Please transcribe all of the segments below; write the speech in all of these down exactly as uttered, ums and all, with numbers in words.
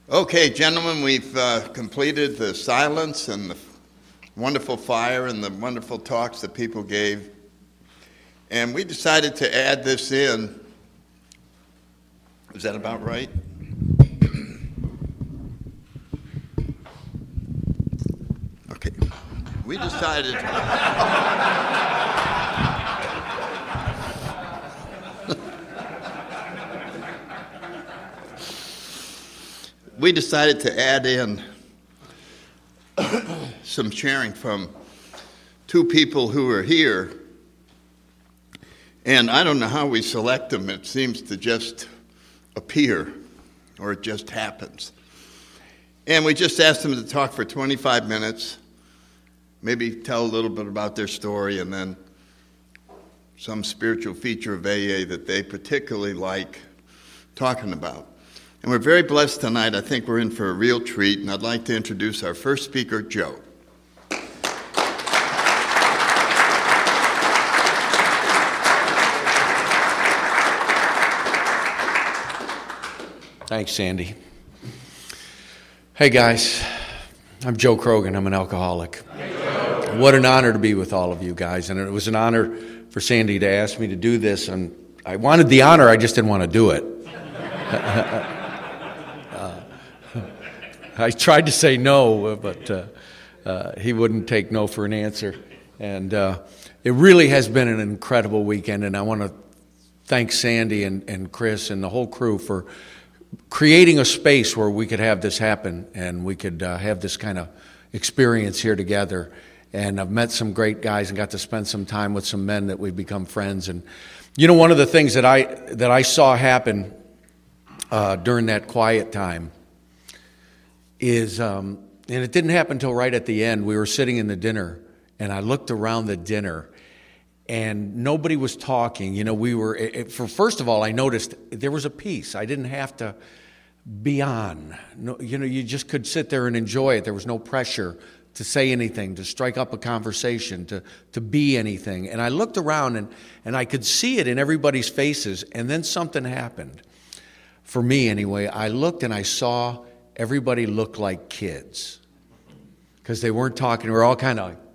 Okay, gentlemen, we've uh, completed the silence and the wonderful fire and the wonderful talks that people gave. And we decided to add this in. Is that about right? Okay. We decided... we decided to add in some sharing from two people who are here. And I don't know how we select them. It seems to just appear, or it just happens. And we just asked them to talk for twenty-five minutes, maybe tell a little bit about their story, and then some spiritual feature of A A that they particularly like talking about. And we're very blessed tonight. I think we're in for a real treat, and I'd like to introduce our first speaker, Joe. Thanks, Sandy. Hey, guys. I'm Joe Krogan. I'm an alcoholic. Hey, what an honor to be with all of you guys. And it was an honor for Sandy to ask me to do this. And I wanted the honor, I just didn't want to do it. uh, I tried to say no, but uh, uh, he wouldn't take no for an answer. And uh, it really has been an incredible weekend. And I want to thank Sandy and, and Chris and the whole crew for creating a space where we could have this happen and we could uh, have this kind of experience here together. And I've met some great guys and got to spend some time with some men that we've become friends. And you know, one of the things that I that I saw happen uh, during that quiet time is, um, and it didn't happen until right at the end. We were sitting in the dinner, and I looked around the dinner, and nobody was talking. You know, we were, it, for first of all, I noticed there was a peace. I didn't have to be on. No, you know, you just could sit there and enjoy it. There was no pressure to say anything, to strike up a conversation, to, to be anything. And I looked around, and, and I could see it in everybody's faces, and then something happened. For me, anyway, I looked and I saw everybody look like kids because they weren't talking. We were all kind of like,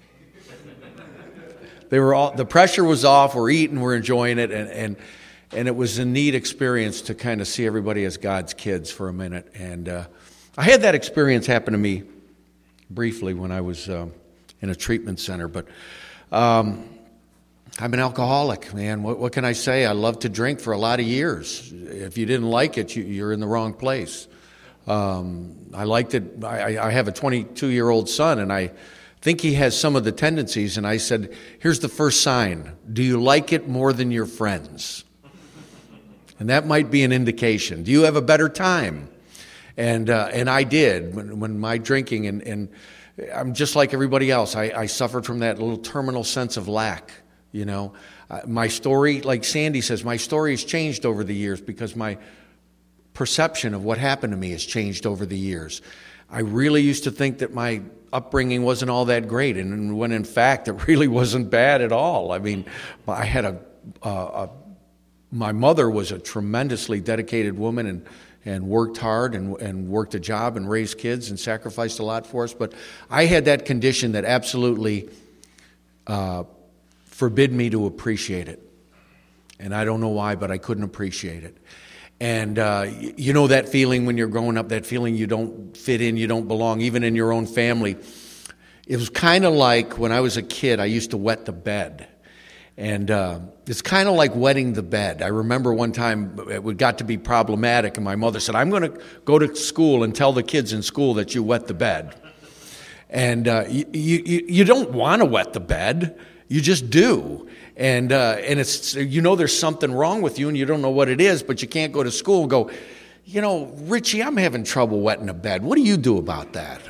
They were all, the pressure was off, we're eating, we're enjoying it, and, and and it was a neat experience to kind of see everybody as God's kids for a minute. And uh, I had that experience happen to me briefly when I was uh, in a treatment center, but um, I'm an alcoholic, man. What, what can I say? I loved to drink for a lot of years. If you didn't like it, you, you're in the wrong place. Um, I liked it. I, I have a twenty-two-year-old son, and I think he has some of the tendencies, and I said, here's the first sign. Do you like it more than your friends? And that might be an indication. Do you have a better time? And uh, and I did. When, when my drinking, and, and I'm just like everybody else, I, I suffered from that little terminal sense of lack, you know. Uh, my story, like Sandy says, my story has changed over the years because my perception of what happened to me has changed over the years. I really used to think that my upbringing wasn't all that great, and when in fact it really wasn't bad at all. I mean, I had a, a, a my mother was a tremendously dedicated woman and and worked hard and and worked a job and raised kids and sacrificed a lot for us. But I had that condition that absolutely uh, forbid me to appreciate it, and I don't know why, but I couldn't appreciate it. And uh, you know that feeling when you're growing up, that feeling you don't fit in, you don't belong, even in your own family. It was kind of like when I was a kid, I used to wet the bed. And uh, it's kind of like wetting the bed. I remember one time it got to be problematic, and my mother said, I'm going to go to school and tell the kids in school that you wet the bed. And uh, you, you, you don't want to wet the bed, you just do. And uh, and it's, you know, there's something wrong with you and you don't know what it is, but you can't go to school and go, you know, Richie, I'm having trouble wetting a bed. What do you do about that?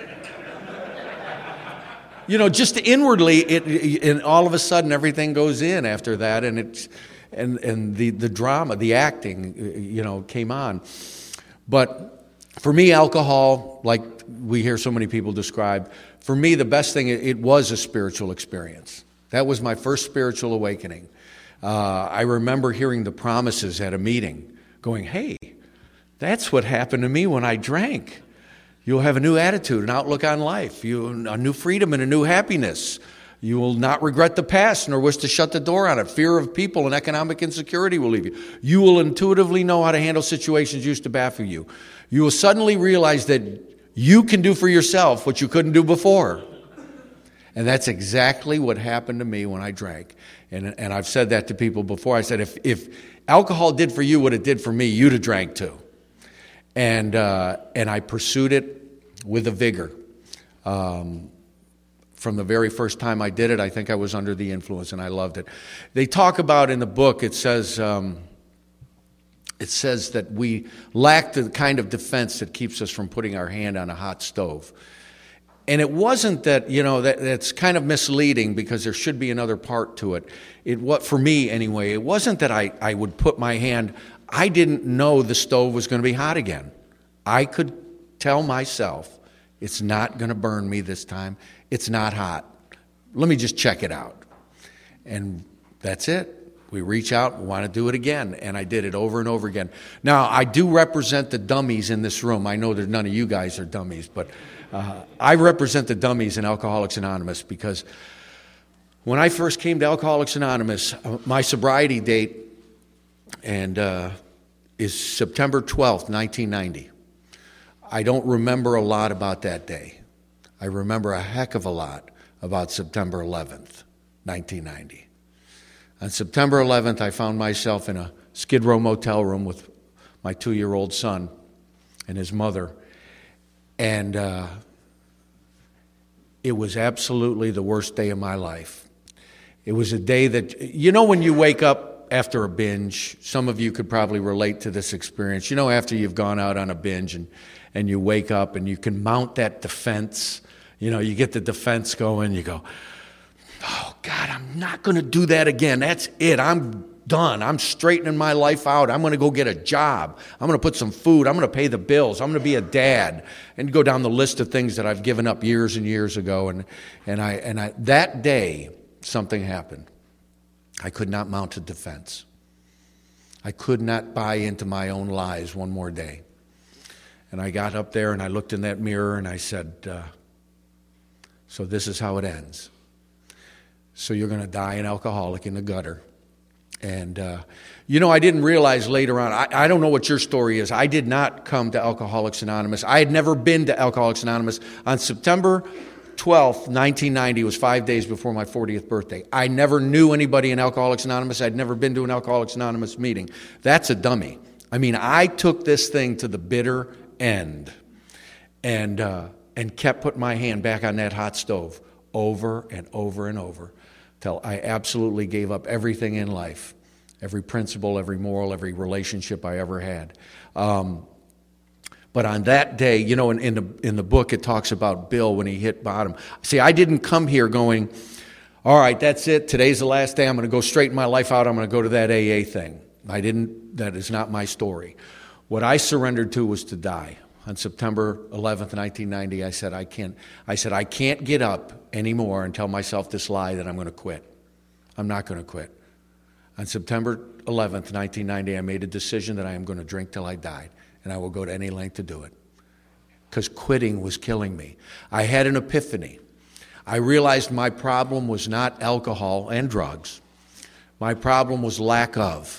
You know, just inwardly, it, and all of a sudden everything goes in after that, and it's and and the the drama, the acting, you know, came on. But for me, alcohol, like we hear so many people describe, for me the best thing, it, it was a spiritual experience. That was my first spiritual awakening. Uh, I remember hearing the promises at a meeting, going, hey, That's what happened to me when I drank. You'll have a new attitude, an outlook on life, you, a new freedom and a new happiness. You will not regret the past nor wish to shut the door on it. Fear of people and economic insecurity will leave you. You will intuitively know how to handle situations used to baffle you. You will suddenly realize that you can do for yourself what you couldn't do before. And that's exactly what happened to me when I drank. And, and I've said that to people before. I said, if, if alcohol did for you what it did for me, you'd have drank too. And, uh, and I pursued it with a vigor. Um, From the very first time I did it, I think I was under the influence, and I loved it. They talk about in the book, it says, um, it says that we lack the kind of defense that keeps us from putting our hand on a hot stove. And it wasn't that, you know, that, that's kind of misleading because there should be another part to it. It what for me anyway, it wasn't that I, I would put my hand, I didn't know the stove was going to be hot again. I could tell myself, it's not going to burn me this time. It's not hot. Let me just check it out. And that's it. We reach out, we want to do it again. And I did it over and over again. Now, I do represent the dummies in this room. I know that none of you guys are dummies, but uh, I represent the dummies in Alcoholics Anonymous because when I first came to Alcoholics Anonymous, uh, my sobriety date and uh, is September twelfth, nineteen ninety. I don't remember a lot about that day. I remember a heck of a lot about September eleventh, nineteen ninety. On September eleventh, I found myself in a Skid Row motel room with my two-year-old son and his mother. And uh, it was absolutely the worst day of my life. It was a day that, you know when you wake up after a binge, some of you could probably relate to this experience. You know after you've gone out on a binge and, and you wake up and you can mount that defense. You know, you get the defense going, you go, oh, God, I'm not going to do that again. That's it. I'm done. I'm straightening my life out. I'm going to go get a job. I'm going to put some food. I'm going to pay the bills. I'm going to be a dad. And go down the list of things that I've given up years and years ago. And, and, I, and I, that day, something happened. I could not mount a defense. I could not buy into my own lies one more day. And I got up there and I looked in that mirror and I said, uh, so this is how it ends. So you're going to die an alcoholic in the gutter. And, uh, you know, I didn't realize later on, I, I don't know what your story is. I did not come to Alcoholics Anonymous. I had never been to Alcoholics Anonymous. On September twelfth, nineteen ninety, was five days before my fortieth birthday. I never knew anybody in Alcoholics Anonymous. I'd never been to an Alcoholics Anonymous meeting. That's a dummy. I mean, I took this thing to the bitter end and uh, and kept putting my hand back on that hot stove over and over and over till I absolutely gave up everything in life, every principle, every moral, every relationship I ever had. Um, but on that day, you know, in, in, the, in the book it talks about Bill when he hit bottom. See, I didn't come here going, all right, that's it, today's the last day, I'm going to go straighten my life out, I'm going to go to that A A thing. I didn't, that is not my story. What I surrendered to was to die. On September eleventh, nineteen ninety, I said, I can't, I said, I can't get up anymore and tell myself this lie that I'm going to quit. I'm not going to quit. On September eleventh, nineteen ninety, I made a decision that I am going to drink till I died, and I will go to any length to do it. Because quitting was killing me. I had an epiphany. I realized my problem was not alcohol and drugs. My problem was lack of.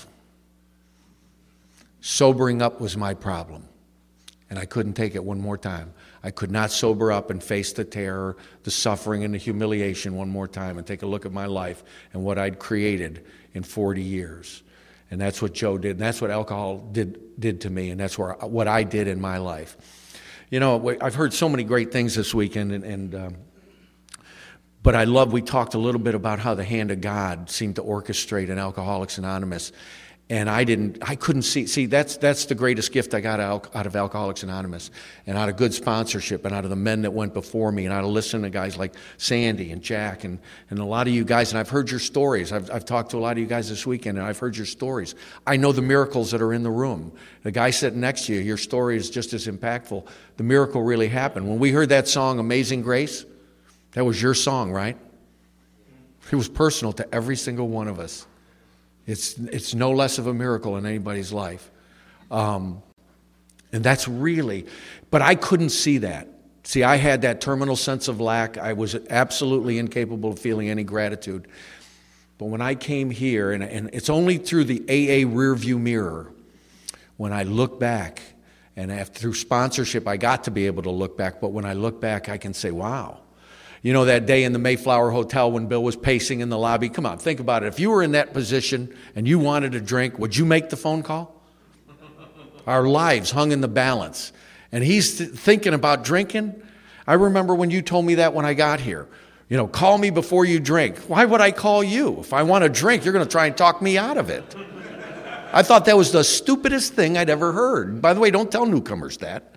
Sobering up was my problem. And I couldn't take it one more time. I could not sober up and face the terror, the suffering, and the humiliation one more time and take a look at my life and what I'd created in forty years. And that's what Joe did. And that's what alcohol did did to me. And that's where, what I did in my life. You know, I've heard so many great things this weekend. And, and um, but I love, we talked a little bit about how the hand of God seemed to orchestrate in Alcoholics Anonymous. And I didn't, I couldn't see, see, that's that's the greatest gift I got out, out of Alcoholics Anonymous and out of good sponsorship and out of the men that went before me and out of listening to guys like Sandy and Jack and, and a lot of you guys. And I've heard your stories. I've, I've talked to a lot of you guys this weekend and I've heard your stories. I know the miracles that are in the room. The guy sitting next to you, your story is just as impactful. The miracle really happened. When we heard that song, Amazing Grace, that was your song, right? It was personal to every single one of us. It's it's no less of a miracle in anybody's life. Um, And that's really, but I couldn't see that. See, I had that terminal sense of lack. I was absolutely incapable of feeling any gratitude. But when I came here, and, and it's only through the A A rearview mirror, when I look back, and after, through sponsorship, I got to be able to look back. But when I look back, I can say, wow. You know, that day in the Mayflower Hotel when Bill was pacing in the lobby? Come on, think about it. If you were in that position and you wanted a drink, would you make the phone call? Our lives hung in the balance. And he's th- thinking about drinking. I remember when you told me that when I got here. You know, call me before you drink. Why would I call you? If I want a drink, you're going to try and talk me out of it. I thought that was the stupidest thing I'd ever heard. By the way, don't tell newcomers that.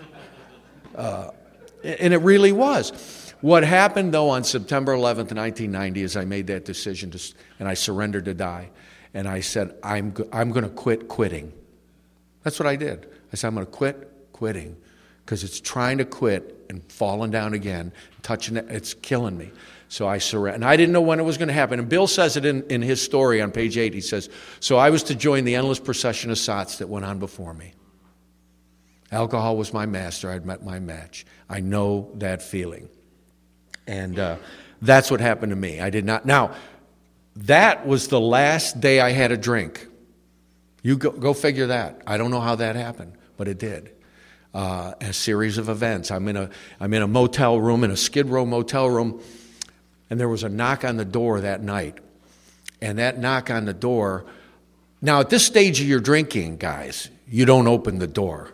Uh, and it really was. What happened, though, on September eleventh, nineteen ninety, is I made that decision, to, and I surrendered to die. And I said, I'm, go- I'm going to quit quitting. That's what I did. I said, I'm going to quit quitting because it's trying to quit and falling down again, touching it, it's killing me. So I surrendered. And I didn't know when it was going to happen. And Bill says it in, in his story on page eight. He says, so I was to join the endless procession of sots that went on before me. Alcohol was my master. I'd met my match. I know that feeling. And uh, that's what happened to me. I did not. Now, that was the last day I had a drink. You go, go figure that. I don't know how that happened, but it did. Uh, a series of events. I'm in a I'm in a motel room, in a Skid Row motel room, and there was a knock on the door that night. And that knock on the door, now at this stage of your drinking, guys, you don't open the door.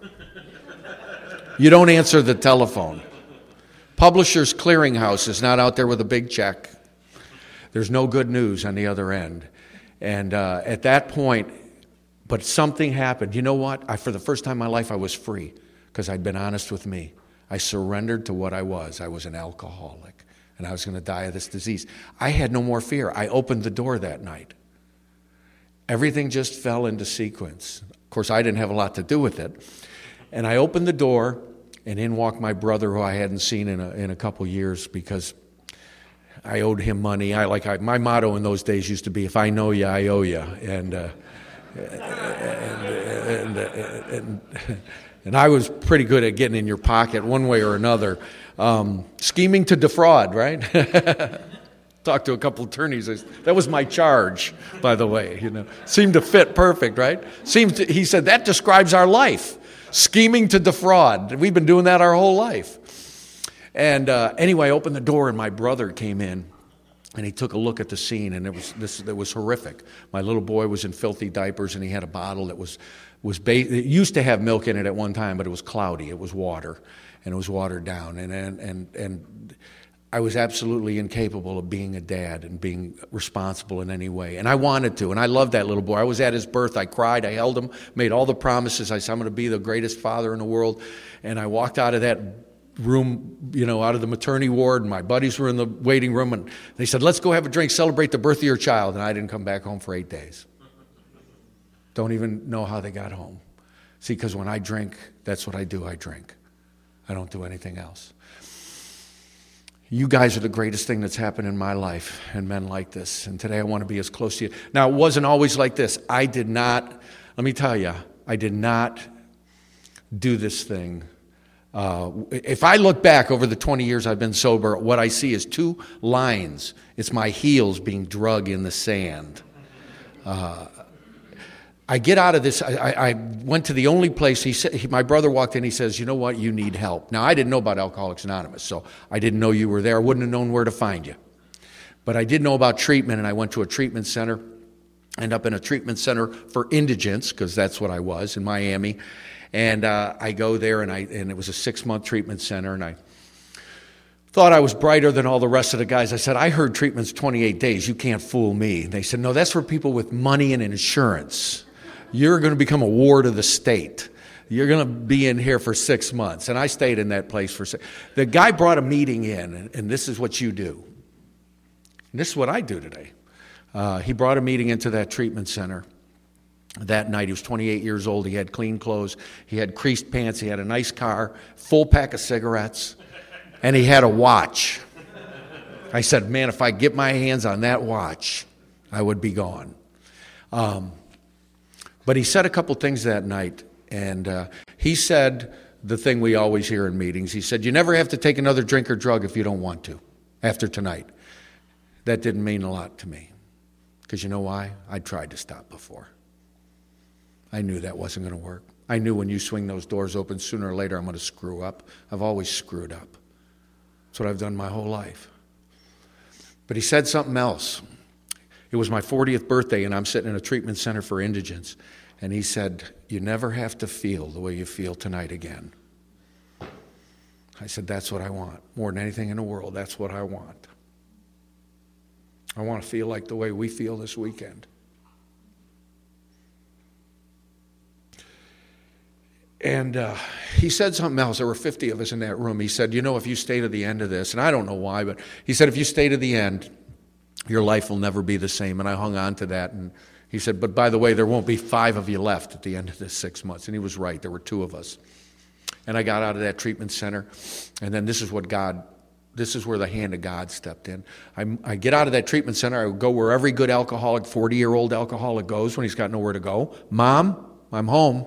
You don't answer the telephone. Publishers Clearinghouse is not out there with a big check. There's no good news on the other end. And uh, at that point, but something happened. You know what? I, for the first time in my life, I was free because I'd been honest with me. I surrendered to what I was. I was an alcoholic, and I was going to die of this disease. I had no more fear. I opened the door that night. Everything just fell into sequence. Of course, I didn't have a lot to do with it. And I opened the door, and in walked my brother, who I hadn't seen in a, in a couple years because I owed him money. I like I, my motto in those days used to be, if I know you, I owe you. And, uh, and, and, and, and, and I was pretty good at getting in your pocket one way or another. Um, scheming to defraud, right? Talked to a couple attorneys. That was my charge, by the way. You know, seemed to fit perfect, right? Seems to, he said, that describes our life. Scheming to defraud. We've been doing that our whole life. And uh, anyway, I opened the door and my brother came in and he took a look at the scene, and it was this it was horrific. My little boy was in filthy diapers and he had a bottle that was was ba- it used to have milk in it at one time, but it was cloudy. It was water, and it was watered down. And and and and I was absolutely incapable of being a dad and being responsible in any way. And I wanted to, and I loved that little boy. I was at his birth. I cried. I held him, made all the promises. I said, I'm going to be the greatest father in the world. And I walked out of that room, you know, out of the maternity ward, and my buddies were in the waiting room, and they said, let's go have a drink, celebrate the birth of your child. And I didn't come back home for eight days. Don't even know how they got home. See, because when I drink, that's what I do. I drink. I don't do anything else. You guys are the greatest thing that's happened in my life, and men like this. And today I want to be as close to you. Now, it wasn't always like this. I did not, let me tell you, I did not do this thing. Uh, if I look back over the twenty years I've been sober, what I see is two lines. It's my heels being drug in the sand. Uh, I get out of this. I, I, I went to the only place. He said, he, my brother walked in. He says, "You know what? You need help." Now, I didn't know about Alcoholics Anonymous, so I didn't know you were there. I wouldn't have known where to find you. But I did know about treatment, and I went to a treatment center. Ended up in a treatment center for indigents, because that's what I was in Miami. And uh, I go there, and I and it was a six-month treatment center, and I thought I was brighter than all the rest of the guys. I said, I heard treatment's twenty-eight days. You can't fool me. And they said, no, that's for people with money and insurance. You're going to become a ward of the state. You're going to be in here for six months. And I stayed in that place for six. The guy brought a meeting in, and, and this is what you do. And this is what I do today. Uh, he brought a meeting into that treatment center. That night, he was twenty-eight years old. He had clean clothes. He had creased pants. He had a nice car, full pack of cigarettes, and he had a watch. I said, man, if I get my hands on that watch, I would be gone. Um, but he said a couple things that night And uh, he said the thing we always hear in meetings. He said, you never have to take another drink or drug if you don't want to after tonight. That didn't mean a lot to me. Because you know why? I tried to stop before. I knew that wasn't going to work. I knew when you swing those doors open, sooner or later I'm going to screw up. I've always screwed up. That's what I've done my whole life. But he said something else. It was my fortieth birthday, and I'm sitting in a treatment center for indigents. And he said, you never have to feel the way you feel tonight again. I said, that's what I want. More than anything in the world, that's what I want. I want to feel like the way we feel this weekend. And uh, he said something else. There were fifty of us in that room. He said, you know, if you stay to the end of this, and I don't know why, but he said, if you stay to the end, your life will never be the same. And I hung on to that. And he said, but by the way, there won't be five of you left at the end of this six months. And he was right. There were two of us. And I got out of that treatment center. And then this is what God, this is where the hand of God stepped in. I, I get out of that treatment center. I go where every good alcoholic, forty-year-old alcoholic goes when he's got nowhere to go. Mom, I'm home.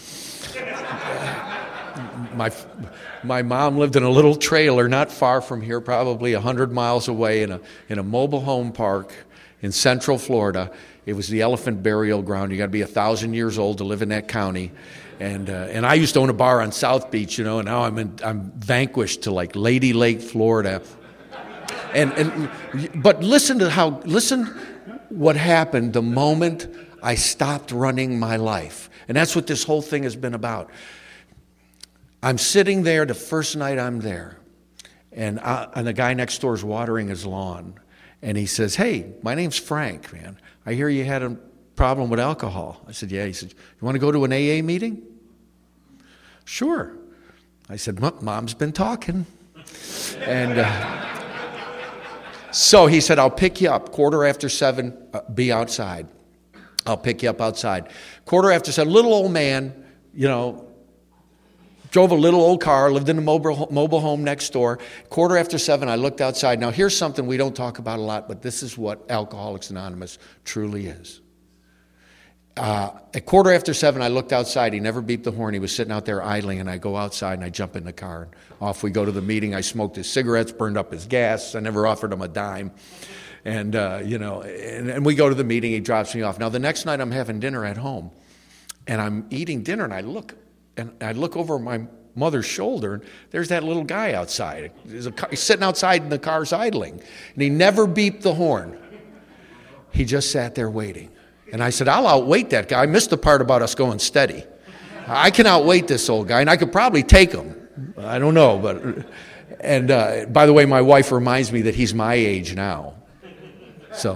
My my mom lived in a little trailer not far from here, probably one hundred miles away in a in a mobile home park in Central Florida. It was the elephant burial ground. You got to be a thousand years old to live in that county. And uh, and I used to own a bar on South Beach, you know, and now I'm in, I'm vanquished to like Lady Lake, Florida. And and but listen to how listen what happened the moment I stopped running my life. And that's what this whole thing has been about. I'm sitting there the first night I'm there, and I, and the guy next door is watering his lawn, and he says, hey, my name's Frank, man. I hear you had a problem with alcohol. I said, yeah. He said, you want to go to an A A meeting? Sure. I said, Mom's been talking. And uh, so he said, I'll pick you up quarter after seven, uh, be outside. I'll pick you up outside. Quarter after seven, little old man, you know, drove a little old car, lived in a mobile, mobile home next door. Quarter after seven, I looked outside. Now, here's something we don't talk about a lot, but this is what Alcoholics Anonymous truly is. Uh, at quarter after seven, I looked outside. He never beeped the horn. He was sitting out there idling, and I go outside, and I jump in the car. And off we go to the meeting. I smoked his cigarettes, burned up his gas. I never offered him a dime. And, uh, you know, and, and we go to the meeting. He drops me off. Now, the next night, I'm having dinner at home, and I'm eating dinner, and I look And I look over my mother's shoulder, and there's that little guy outside. There's a car, he's sitting outside, and the car's idling. And he never beeped the horn. He just sat there waiting. And I said, I'll outwait that guy. I missed the part about us going steady. I can outwait this old guy, and I could probably take him. I don't know. but And uh, by the way, my wife reminds me that he's my age now. So,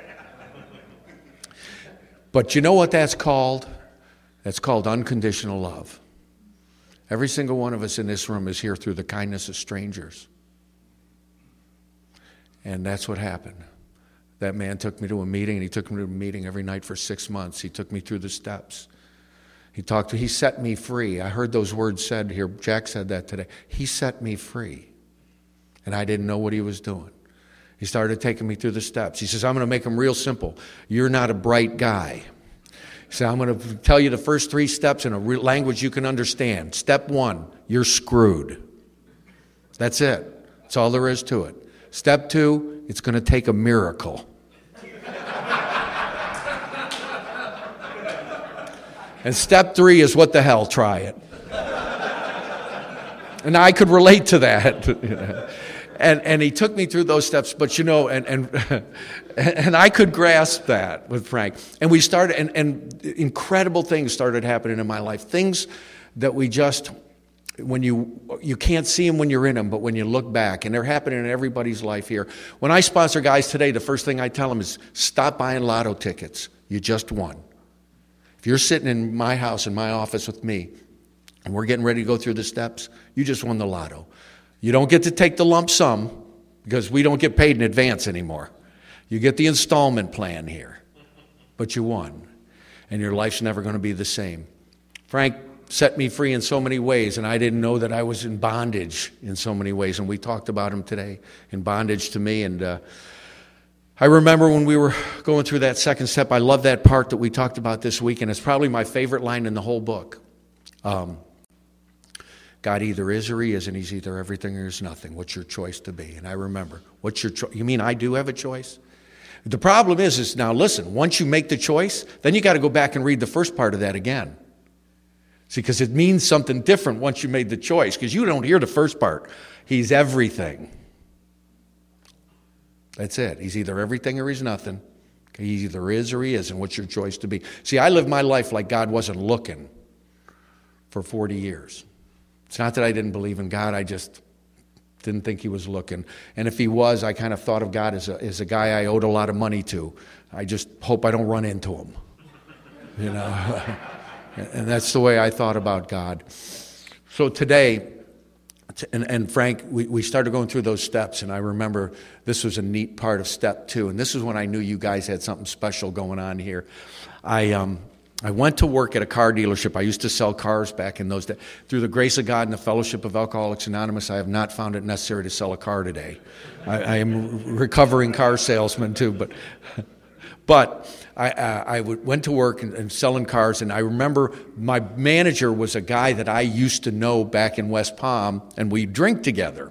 but you know what that's called? That's called unconditional love. Every single one of us in this room is here through the kindness of strangers. And that's what happened. That man took me to a meeting, and he took me to a meeting every night for six months. He took me through the steps. He talked to, he set me free. I heard those words said here. Jack said that today. He set me free. And I didn't know what he was doing. He started taking me through the steps. He says, I'm going to make them real simple. You're not a bright guy. He said, I'm going to tell you the first three steps in a re- language you can understand. Step one, you're screwed. That's it. That's all there is to it. Step two, it's going to take a miracle. And step three is what the hell, try it. And I could relate to that. And and he took me through those steps, but you know, and and and I could grasp that with Frank. And we started, and, and incredible things started happening in my life. Things that we just, when you you can't see them when you're in them, but when you look back, and they're happening in everybody's life here. When I sponsor guys today, the first thing I tell them is stop buying lotto tickets. You just won. If you're sitting in my house, in my office with me, and we're getting ready to go through the steps, you just won the lotto. You don't get to take the lump sum because we don't get paid in advance anymore. You get the installment plan here, but you won, and your life's never going to be the same. Frank set me free in so many ways, and I didn't know that I was in bondage in so many ways, and we talked about him today, in bondage to me. And uh, I remember when we were going through that second step, I love that part that we talked about this week, and it's probably my favorite line in the whole book. Um, God either is or he isn't. He's either everything or he's nothing. What's your choice to be? And I remember, what's your choice? You mean I do have a choice? The problem is, is now listen, once you make the choice, then you got to go back and read the first part of that again. See, because it means something different once you made the choice, because you don't hear the first part. He's everything. That's it. He's either everything or he's nothing. He either is or he isn't. What's your choice to be? See, I lived my life like God wasn't looking for forty years. It's not that I didn't believe in God. I just didn't think he was looking. And if he was, I kind of thought of God as a, as a guy I owed a lot of money to. I just hope I don't run into him. You know? And that's the way I thought about God. So today, and, and Frank, we, we started going through those steps, and I remember this was a neat part of step two. And this is when I knew you guys had something special going on here. I... um. I went to work at a car dealership. I used to sell cars back in those days. Through the grace of God and the fellowship of Alcoholics Anonymous, I have not found it necessary to sell a car today. I, I am a recovering car salesman too, but but I, uh, I went to work and, and selling cars, and I remember my manager was a guy that I used to know back in West Palm, and we drink together.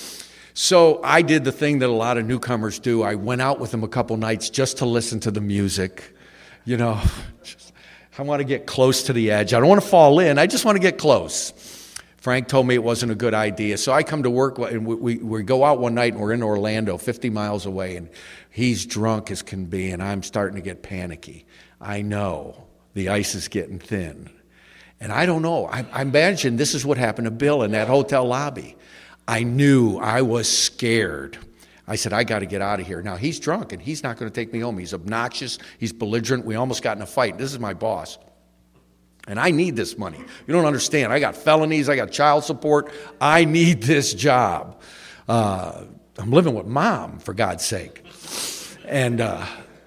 So I did the thing that a lot of newcomers do. I went out with him a couple nights just to listen to the music, you know. Just, I want to get close to the edge. I don't want to fall in. I just want to get close. Frank told me it wasn't a good idea. So I come to work, and we, we, we go out one night, and we're in Orlando, fifty miles away, and he's drunk as can be, and I'm starting to get panicky. I know the ice is getting thin. And I don't know. I, I imagine this is what happened to Bill in that hotel lobby. I knew. I was scared. I said, I got to get out of here. Now, he's drunk, and he's not going to take me home. He's obnoxious. He's belligerent. We almost got in a fight. This is my boss. And I need this money. You don't understand. I got felonies. I got child support. I need this job. Uh, I'm living with Mom, for God's sake. And uh,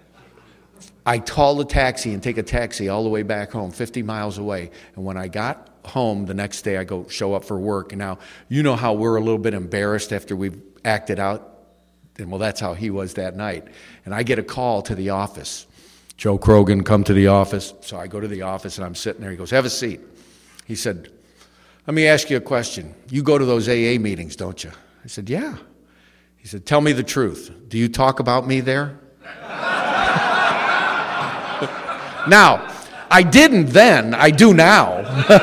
I call the taxi and take a taxi all the way back home, fifty miles away. And when I got home the next day, I go show up for work. And now, you know how we're a little bit embarrassed after we've acted out. And well, that's how he was that night. And I get a call to the office. Joe Krogan, come to the office. So I go to the office, and I'm sitting there. He goes, have a seat. He said, let me ask you a question. You go to those A A meetings, don't you? I said, yeah. He said, tell me the truth. Do you talk about me there? Now, I didn't then. I do now.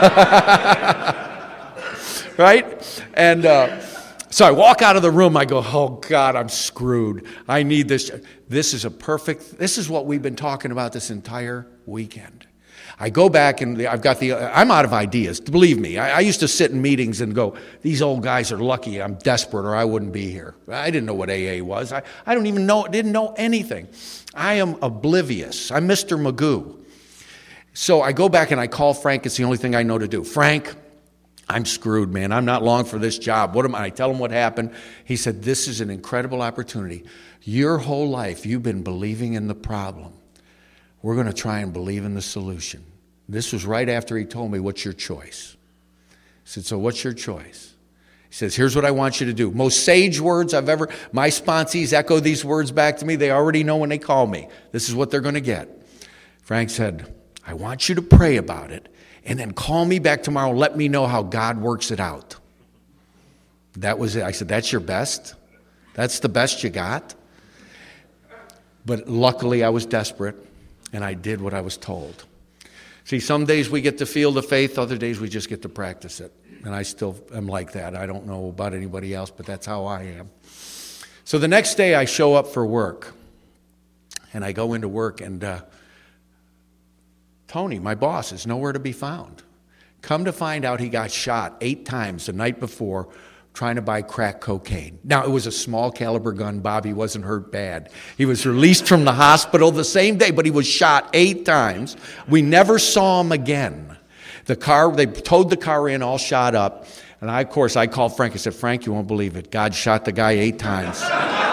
Right? And... Uh, So I walk out of the room, I go, oh, God, I'm screwed. I need this. This is a perfect, this is what we've been talking about this entire weekend. I go back, and I've got the, I'm out of ideas. Believe me, I, I used to sit in meetings and go, these old guys are lucky I'm desperate or I wouldn't be here. I didn't know what A A was. I, I don't even know, didn't know anything. I am oblivious. I'm Mister Magoo. So I go back and I call Frank. It's the only thing I know to do. Frank, I'm screwed, man. I'm not long for this job. What am I? I tell him what happened. He said, this is an incredible opportunity. Your whole life, you've been believing in the problem. We're going to try and believe in the solution. This was right after he told me, what's your choice? I said, so what's your choice? He says, here's what I want you to do. Most sage words I've ever, my sponsees echo these words back to me. They already know when they call me. This is what they're going to get. Frank said, I want you to pray about it. And then call me back tomorrow and let me know how God works it out. That was it. I said, that's your best? That's the best you got? But luckily I was desperate, and I did what I was told. See, some days we get to feel the faith, other days we just get to practice it. And I still am like that. I don't know about anybody else, but that's how I am. So the next day I show up for work, and I go into work, and uh, Tony, my boss, is nowhere to be found. Come to find out, he got shot eight times the night before trying to buy crack cocaine. Now, it was a small caliber gun. Bobby wasn't hurt bad. He was released from the hospital the same day, but he was shot eight times. We never saw him again. The car, they towed the car in, all shot up. And I, of course, I called Frank. I said, Frank, you won't believe it. God shot the guy eight times.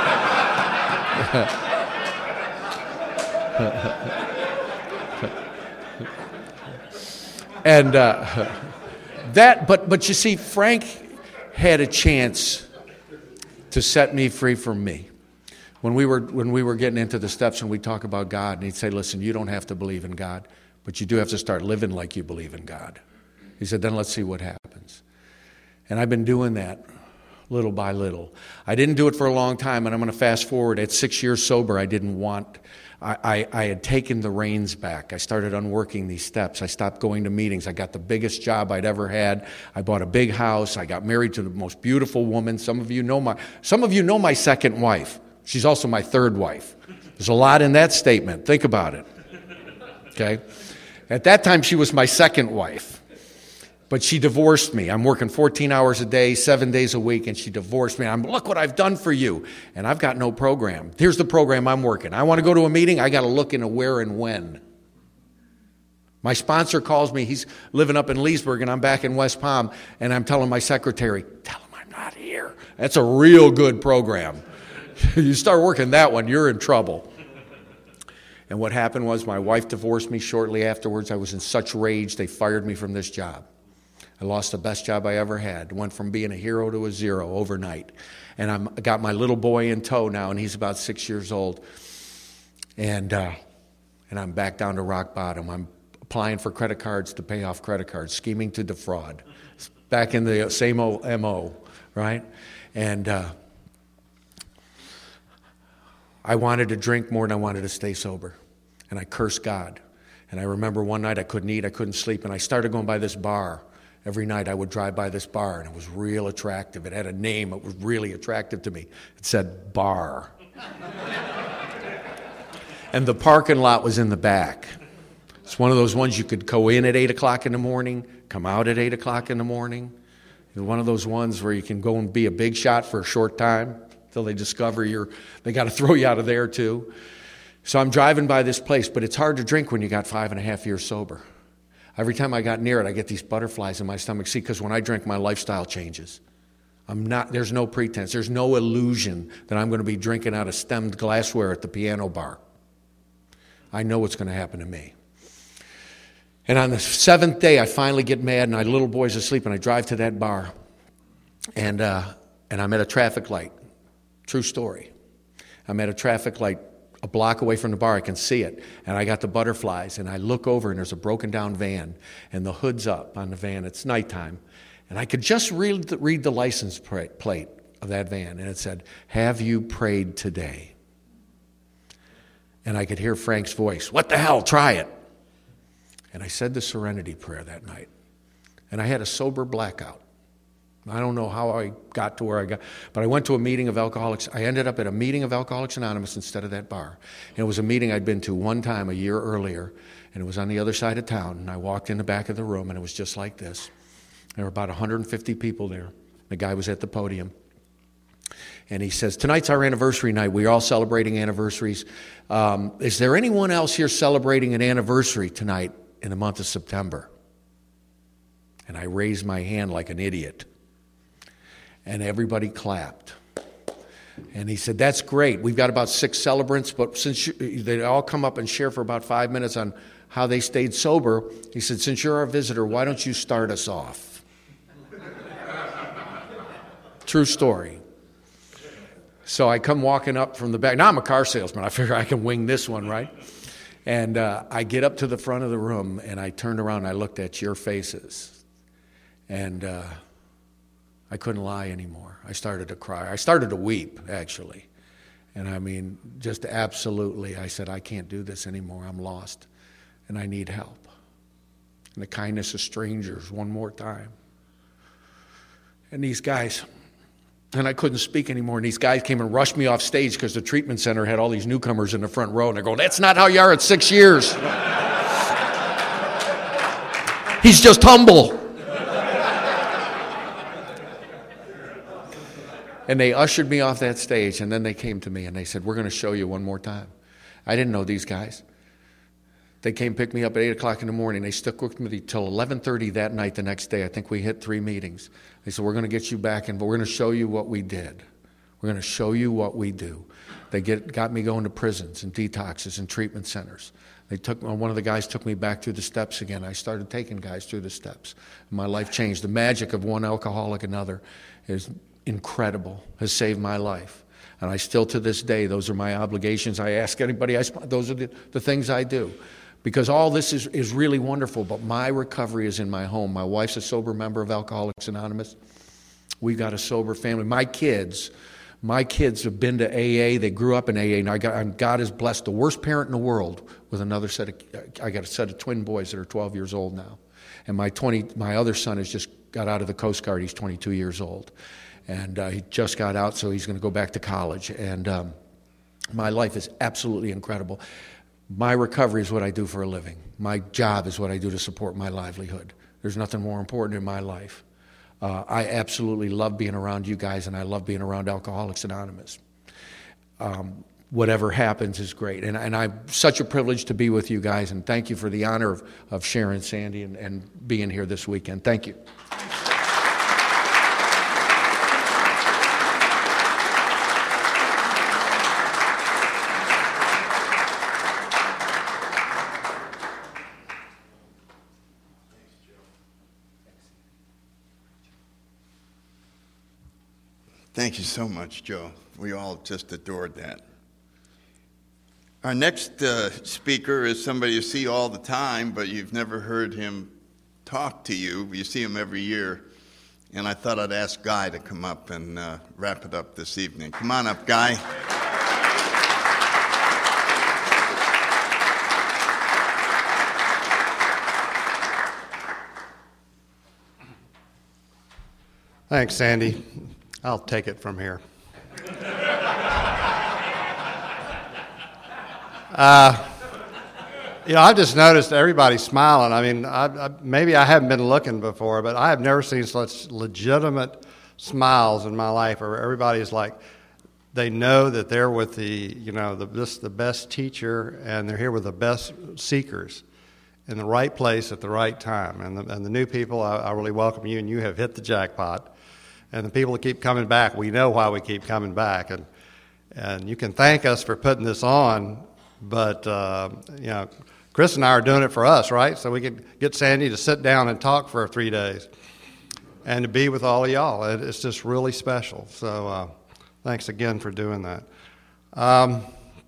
And uh, that, but but you see, Frank had a chance to set me free from me. When we were when we were getting into the steps and we talk about God, and he'd say, listen, you don't have to believe in God, but you do have to start living like you believe in God. He said, then let's see what happens. And I've been doing that little by little. I didn't do it for a long time, and I'm going to fast forward. At six years sober, I didn't want, I, I, I had taken the reins back. I started unworking these steps. I stopped going to meetings. I got the biggest job I'd ever had. I bought a big house. I got married to the most beautiful woman. Some of you know my, some of you know my second wife. She's also my third wife. There's a lot in that statement. Think about it. Okay? At that time, she was my second wife. But she divorced me. I'm working fourteen hours a day, seven days a week, and she divorced me. I'm, look what I've done for you. And I've got no program. Here's the program I'm working. I want to go to a meeting. I got to look into where and when. My sponsor calls me. He's living up in Leesburg, and I'm back in West Palm. And I'm telling my secretary, tell him I'm not here. That's a real good program. You start working that one, you're in trouble. And what happened was my wife divorced me shortly afterwards. I was in such rage, they fired me from this job. I lost the best job I ever had. Went from being a hero to a zero overnight. And I'm, I got my little boy in tow now, and he's about six years old. And uh, and I'm back down to rock bottom. I'm applying for credit cards to pay off credit cards, scheming to defraud. Back in the same old M O, right? And uh, I wanted to drink more than I wanted to stay sober. And I cursed God. And I remember one night I couldn't eat, I couldn't sleep, and I started going by this bar. Every night I would drive by this bar, and it was real attractive. It had a name. It was really attractive to me. It said Bar. And the parking lot was in the back. It's one of those ones you could go in at eight o'clock in the morning, come out at eight o'clock in the morning. It's one of those ones where you can go and be a big shot for a short time until they discover you're, they got to throw you out of there too. So I'm driving by this place, but it's hard to drink when you got five and a half years sober. Every time I got near it, I get these butterflies in my stomach. See, because when I drink, my lifestyle changes. I'm not, there's no pretense. There's no illusion that I'm going to be drinking out of stemmed glassware at the piano bar. I know what's going to happen to me. And on the seventh day, I finally get mad, and my little boy's asleep, and I drive to that bar. And, uh, and I'm at a traffic light. True story. I'm at a traffic light. A block away from the bar, I can see it, and I got the butterflies, and I look over, and there's a broken down van, and the hood's up on the van. It's nighttime, and I could just read the, read the license plate of that van, and it said, "Have you prayed today?" And I could hear Frank's voice, "What the hell, try it." And I said the serenity prayer that night, and I had a sober blackout. I don't know how I got to where I got, but I went to a meeting of Alcoholics. I ended up at a meeting of Alcoholics Anonymous instead of that bar. And it was a meeting I'd been to one time a year earlier, and it was on the other side of town. And I walked in the back of the room, and it was just like this. There were about one hundred fifty people there. The guy was at the podium. And he says, "Tonight's our anniversary night. We're all celebrating anniversaries. Um, is there anyone else here celebrating an anniversary tonight in the month of September?" And I raised my hand like an idiot. And everybody clapped. And he said, "That's great. We've got about six celebrants, but since you, they all come up and share for about five minutes on how they stayed sober," he said, "since you're our visitor, why don't you start us off?" True story. So I come walking up from the back. Now I'm a car salesman. I figure I can wing this one, right? And uh, I get up to the front of the room, and I turned around and I looked at your faces. And uh, I couldn't lie anymore. I started to cry. I started to weep, actually. And I mean, just absolutely, I said, I can't do this anymore. I'm lost, and I need help. And the kindness of strangers one more time. And these guys, and I couldn't speak anymore, and these guys came and rushed me off stage because the treatment center had all these newcomers in the front row, and they're going, "That's not how you are at six years. He's just humble." And they ushered me off that stage, and then they came to me, and they said, "We're going to show you one more time." I didn't know these guys. They came pick me up at eight o'clock in the morning. They stuck with me till eleven thirty that night the next day. I think we hit three meetings. They said, "We're going to get you back, and but we're going to show you what we did. We're going to show you what we do." They get, got me going to prisons and detoxes and treatment centers. They took one of the guys took me back through the steps again. I started taking guys through the steps. My life changed. The magic of one alcoholic another is incredible, has saved my life. And I still, to this day, those are my obligations. I ask anybody, I, those are the, the things I do. because all this is, is really wonderful, but my recovery is in my home. My wife's a sober member of Alcoholics Anonymous. We've got a sober family. My kids, my kids have been to A A. They grew up in A A. And I got, and God has blessed the worst parent in the world with another set of, I got a set of twin boys that are twelve years old now. And my twenty, my other son has just got out of the Coast Guard. He's twenty-two years old. And uh, he just got out, so he's going to go back to college. And um, my life is absolutely incredible. My recovery is what I do for a living. My job is what I do to support my livelihood. There's nothing more important in my life. Uh, I absolutely love being around you guys, and I love being around Alcoholics Anonymous. Um, whatever happens is great. And, and I'm such a privilege to be with you guys, and thank you for the honor of, of sharing Sandy and, and being here this weekend. Thank you. Thank you so much, Joe. We all just adored that. Our next uh, speaker is somebody you see all the time, but you've never heard him talk to you. You see him every year. And I thought I'd ask Guy to come up and uh, wrap it up this evening. Come on up, Guy. Thanks, Sandy. I'll take it from here. uh, you know, I've just noticed everybody smiling. I mean, I, I, maybe I haven't been looking before, but I have never seen such legitimate smiles in my life where everybody's like, they know that they're with the, you know, the, this the best teacher, and they're here with the best seekers in the right place at the right time. And the, and the new people, I, I really welcome you, and you have hit the jackpot. And the people that keep coming back, we know why we keep coming back. And and you can thank us for putting this on, but, uh, you know, Chris and I are doing it for us, right? So we can get Sandy to sit down and talk for three days and to be with all of y'all. It, it's just really special. So uh, thanks again for doing that. Um,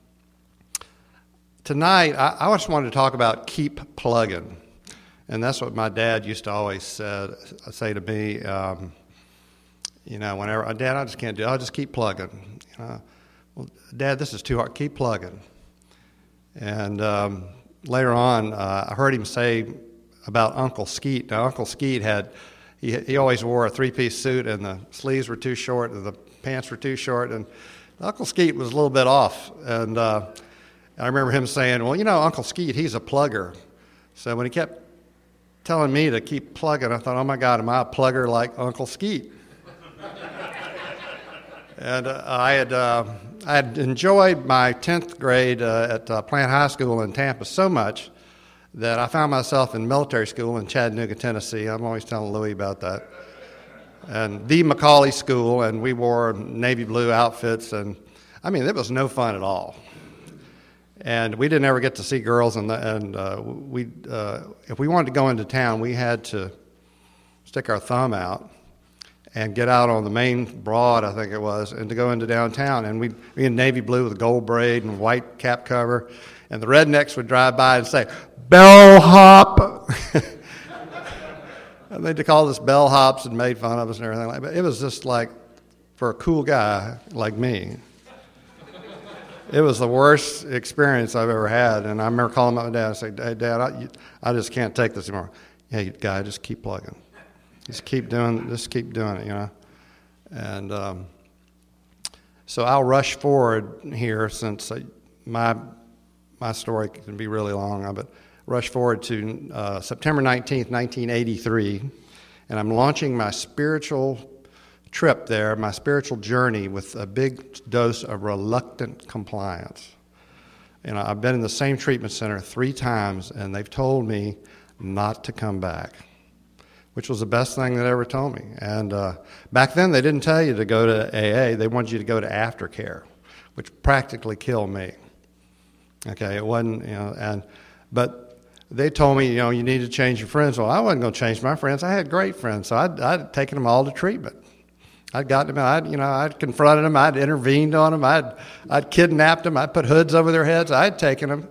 tonight, I, I just wanted to talk about keep plugging. And that's what my dad used to always say, say to me. Um, You know, whenever, Dad, I just can't do it. I'll just keep plugging. You know, well, Dad, this is too hard. Keep plugging. And um, later on, uh, I heard him say about Uncle Skeet. Now, Uncle Skeet had, he, he always wore a three-piece suit, and the sleeves were too short, and the pants were too short. And Uncle Skeet was a little bit off. And uh, I remember him saying, well, you know, Uncle Skeet, he's a plugger. So when he kept telling me to keep plugging, I thought, oh, my God, am I a plugger like Uncle Skeet? And uh, I had uh, I had enjoyed my tenth grade uh, at uh, Plant High School in Tampa so much that I found myself in military school in Chattanooga, Tennessee. I'm always telling Louie about that. And the Macaulay School, and we wore navy blue outfits, and I mean, it was no fun at all. And we didn't ever get to see girls, and, the, and uh, we uh, if we wanted to go into town, we had to stick our thumb out and get out on the main broad, I think it was, and to go into downtown. And we'd be in navy blue with a gold braid and white cap cover, and the rednecks would drive by and say, "Bellhop." And they'd call us bellhops and made fun of us and everything like that. It was just like, for a cool guy like me, it was the worst experience I've ever had. And I remember calling my dad and saying, "Hey, Dad, I, I just can't take this anymore." "Hey, guy, just keep plugging. Just keep doing, just keep doing it, you know." And um, so I'll rush forward here, since I, my my story can be really long. But rush forward to uh, September nineteenth, nineteen eighty-three, and I'm launching my spiritual trip there, my spiritual journey, with a big dose of reluctant compliance. You know, I've been in the same treatment center three times, and they've told me not to come back, which was the best thing that ever told me. And uh, back then, they didn't tell you to go to A A. They wanted you to go to aftercare, which practically killed me. Okay, it wasn't, you know, and but they told me, you know, you need to change your friends. Well, I wasn't going to change my friends. I had great friends, so I'd, I'd taken them all to treatment. I'd gotten them, I'd, you know, I'd confronted them, I'd intervened on them, I'd, I'd kidnapped them, I'd put hoods over their heads. I'd taken them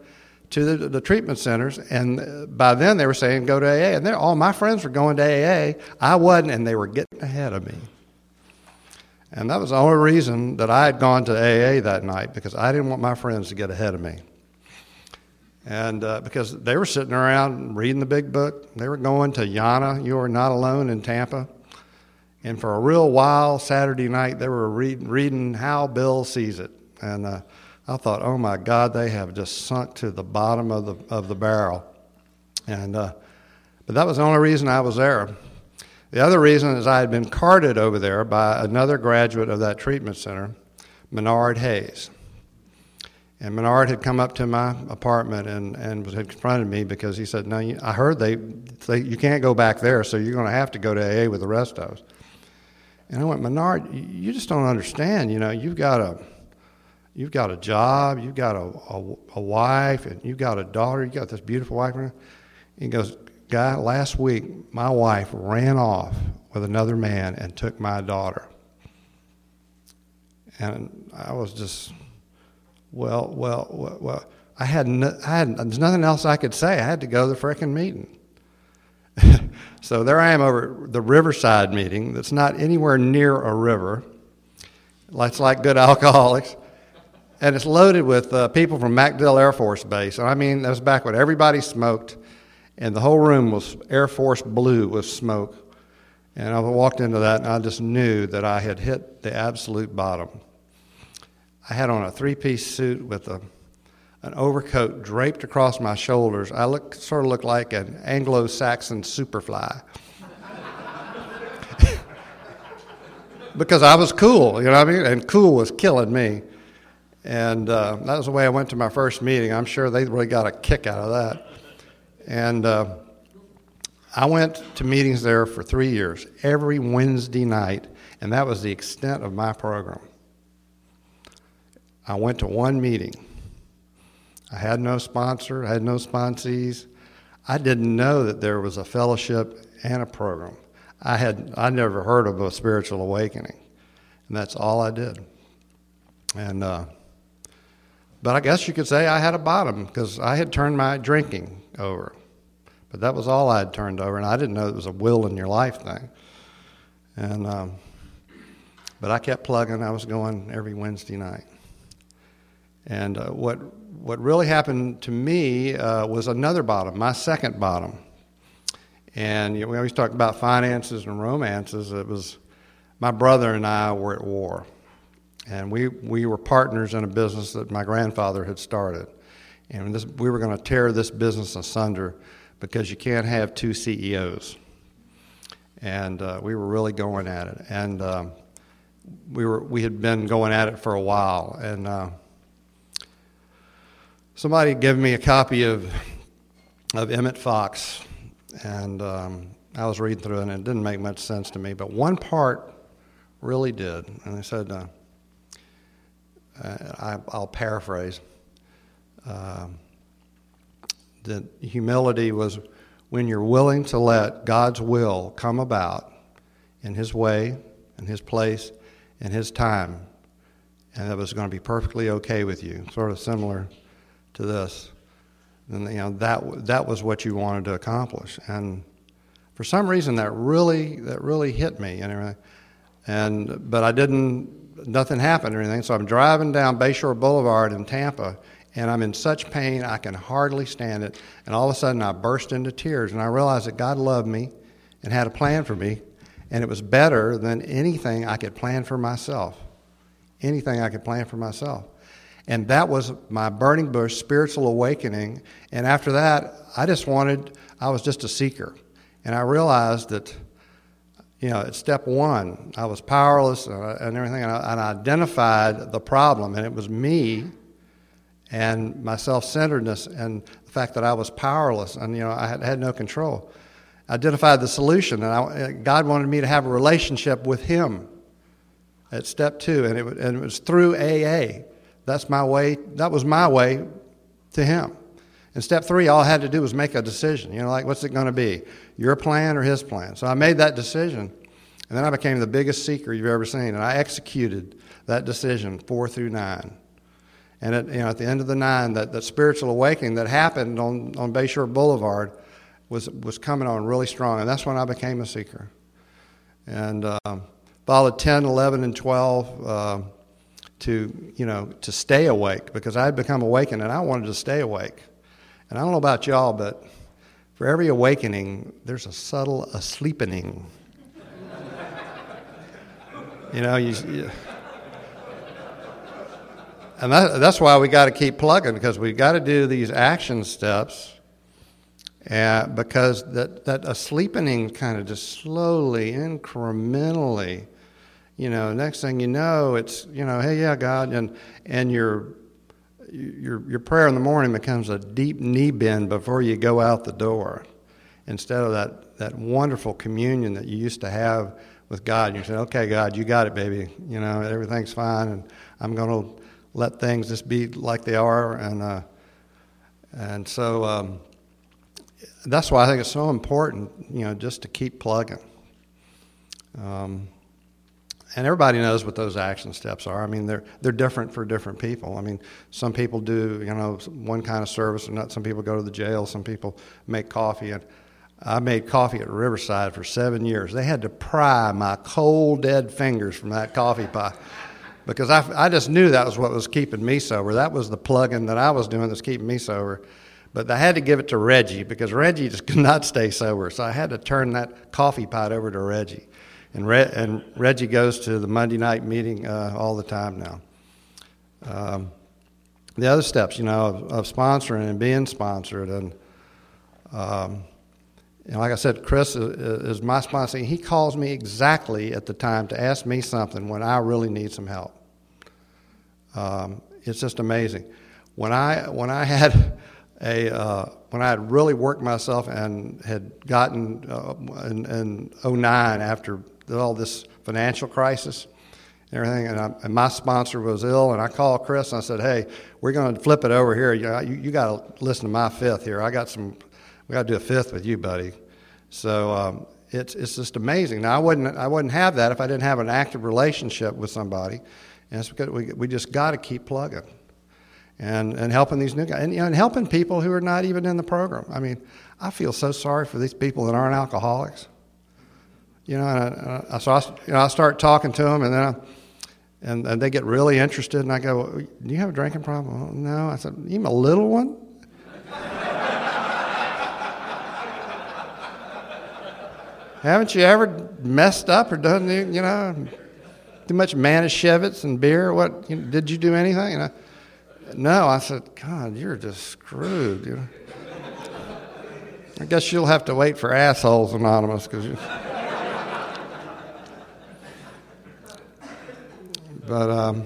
to the, the treatment centers, and by then they were saying go to A A, and all my friends were going to A A. I wasn't, and they were getting ahead of me. And that was the only reason that I had gone to A A that night, because I didn't want my friends to get ahead of me. And uh, because they were sitting around reading the big book, they were going to Yana, You Are Not Alone in Tampa. And for a real while, Saturday night, they were read, reading How Bill Sees It. And uh, I thought, oh my God, they have just sunk to the bottom of the of the barrel. And uh, but that was the only reason I was there. The other reason is I had been carted over there by another graduate of that treatment center, Menard Hayes. And Menard had come up to my apartment and, and had confronted me because he said, no, you, I heard they, they, you can't go back there, so you're going to have to go to A A with the rest of us. And I went, Menard, you just don't understand. You know, you've got a, you've got a job, you've got a, a, a wife, and you've got a daughter, you've got this beautiful wife. He goes, Guy, last week my wife ran off with another man and took my daughter. And I was just... Well, well, well, well, I had, no, I had, there's nothing else I could say. I had to go to the frickin' meeting. So there I am over the Riverside meeting that's not anywhere near a river. It's like Good Alcoholics. And it's loaded with uh, people from MacDill Air Force Base. And I mean, that was back when everybody smoked, and the whole room was Air Force blue with smoke. And I walked into that, and I just knew that I had hit the absolute bottom. I had on a three-piece suit with a, an overcoat draped across my shoulders. I look, sort of looked like an Anglo-Saxon superfly. Because I was cool, you know what I mean? And cool was killing me. And uh, that was the way I went to my first meeting. I'm sure they really got a kick out of that. And uh, I went to meetings there for three years, every Wednesday night, and that was the extent of my program. I went to one meeting. I had no sponsor, I had no sponsees. I didn't know that there was a fellowship and a program. I had I never heard of a spiritual awakening, and that's all I did. And uh, but I guess you could say I had a bottom because I had turned my drinking over, but that was all I had turned over, and I didn't know it was a will in your life thing. And um, but I kept plugging. I was going every Wednesday night. And uh, what what really happened to me uh, was another bottom, my second bottom. And you know, we always talk about finances and romances. It was my brother and I were at war, and we we were partners in a business that my grandfather had started, and this, we were going to tear this business asunder because you can't have two C E Os. And uh, we were really going at it, and um, we were we had been going at it for a while, and. Uh, Somebody gave me a copy of of Emmett Fox, and um, I was reading through it, and it didn't make much sense to me, but one part really did. And they said, uh, I, I'll paraphrase, uh, that humility was when you're willing to let God's will come about in His way, in His place, in His time, and that was going to be perfectly okay with you, sort of similar to this, then you know that that was what you wanted to accomplish, and for some reason that really that really hit me, and everything. And but I didn't, nothing happened or anything. So I'm driving down Bayshore Boulevard in Tampa, and I'm in such pain I can hardly stand it. And all of a sudden I burst into tears, and I realized that God loved me and had a plan for me, and it was better than anything I could plan for myself. Anything I could plan for myself. And that was my burning bush spiritual awakening. And after that, I just wanted, I was just a seeker. And I realized that, you know, at step one, I was powerless and everything. And I, and I identified the problem, and it was me and my self-centeredness and the fact that I was powerless and, you know, I had, had no control. I identified the solution, and I, God wanted me to have a relationship with Him at step two. And it, and it was through A A. That's my way, that was my way to Him. And step three, all I had to do was make a decision. You know, like, what's it going to be? Your plan or His plan? So I made that decision, and then I became the biggest seeker you've ever seen. And I executed that decision four through nine. And at, you know, at the end of the nine, that, that spiritual awakening that happened on, on Bayshore Boulevard was was coming on really strong, and that's when I became a seeker. And um, followed ten, eleven, and twelve uh, to you know to stay awake, because I had become awakened and I wanted to stay awake. And I don't know about y'all, but for every awakening, there's a subtle asleepening. you know, you. you And that, that's why we got to keep plugging, because we got to do these action steps, uh, because that that asleepening kind of just slowly, incrementally, you know. Next thing you know, it's you know, hey, yeah, God, and and your your your prayer in the morning becomes a deep knee bend before you go out the door, instead of that that wonderful communion that you used to have with God. You say, okay, God, you got it, baby. You know, everything's fine, and I'm going to let things just be like they are, and uh, and so um, that's why I think it's so important, you know, just to keep plugging. Um, and everybody knows what those action steps are. I mean, they're they're different for different people. I mean, some people do, you know, one kind of service, and not some people go to the jail. Some people make coffee, and I made coffee at Riverside for seven years. They had to pry my cold, dead fingers from that coffee pot. Because I, I just knew that was what was keeping me sober. That was the plugging that I was doing that's keeping me sober. But I had to give it to Reggie, because Reggie just could not stay sober. So I had to turn that coffee pot over to Reggie. And, Re, and Reggie goes to the Monday night meeting uh, all the time now. Um, the other steps, you know, of, of sponsoring and being sponsored. And, um, and like I said, Chris is, is my sponsor. He calls me exactly at the time to ask me something when I really need some help. Um, it's just amazing. When I when I had a uh, when I had really worked myself and had gotten uh, in, in oh nine after all this financial crisis and everything, and, I, and my sponsor was ill, and I called Chris and I said, "Hey, we're going to flip it over here. You you, you got to listen to my fifth here. I got some. We got to do a fifth with you, buddy." So um, it's it's just amazing. Now I wouldn't I wouldn't have that if I didn't have an active relationship with somebody. And it's because we we just got to keep plugging, and and helping these new guys, and, you know, and helping people who are not even in the program. I mean, I feel so sorry for these people that aren't alcoholics. You know, and I, so I, you know, I start talking to them, and then I, and and they get really interested, and I go, "Do you have a drinking problem?" "Oh, no." I said, "Even a little one?" Haven't you ever messed up or done, you know, too much Manischewitz and beer? What, you know, did you do anything? You know, no. I said, God, you're just screwed. You know, I guess you'll have to wait for Assholes Anonymous, because you. But um,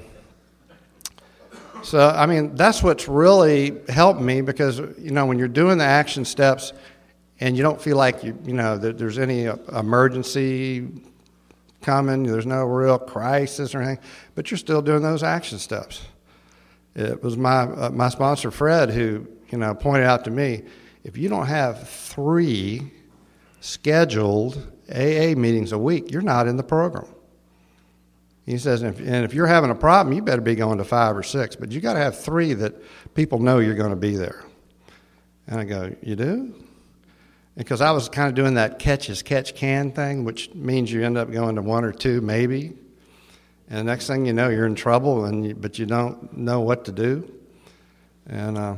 so I mean, that's what's really helped me, because you know, when you're doing the action steps, and you don't feel like you, you know, that there's any emergency coming, there's no real crisis or anything, but you're still doing those action steps. It was my uh, my sponsor, Fred, who, you know, pointed out to me, if you don't have three scheduled A A meetings a week, you're not in the program. He says, and if, and if you're having a problem, you better be going to five or six, but you got to have three that people know you're going to be there. And I go, you do? Because I was kind of doing that catch as catch can thing, which means you end up going to one or two maybe, and the next thing you know, you're in trouble, and you, but you don't know what to do. And uh,